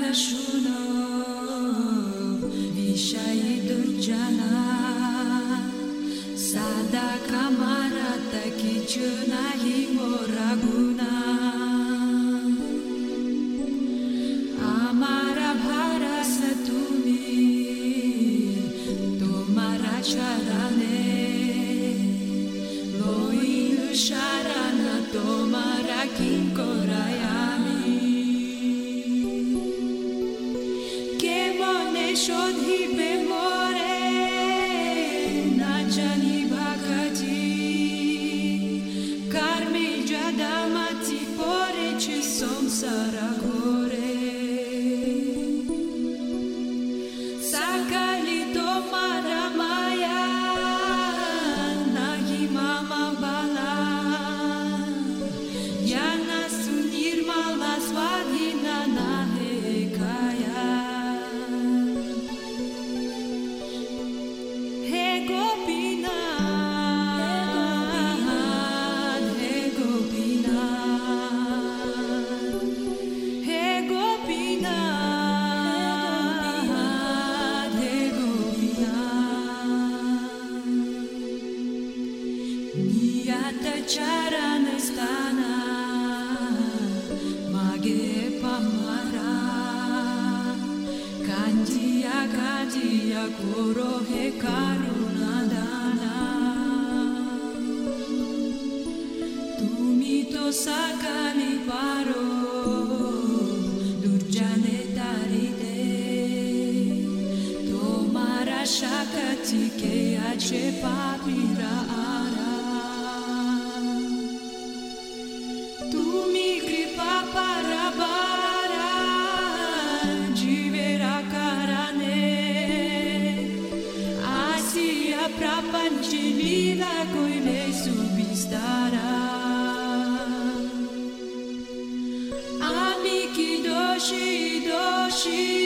Suno Vishai Durjana Sada Kamarata Kichuna Himoraguna Amara Bharasa Tumi Tomara Charane Loinu Sharana Tomara Kinkorayami Shodhi bemore nachani bhakati karmi jadamati pore chi samsara gore sakali tomara maya nahi mama bala jnana sunirmala svadhina nahe kaya Charana stana mage pamara kandiya koro he karuna dana tumi to sakani paro durjane tarite tomara shakati ke ache papira ara Tumi kripa parabara jivera karane Asiya prapanchi lila koile subistara Amiki doshi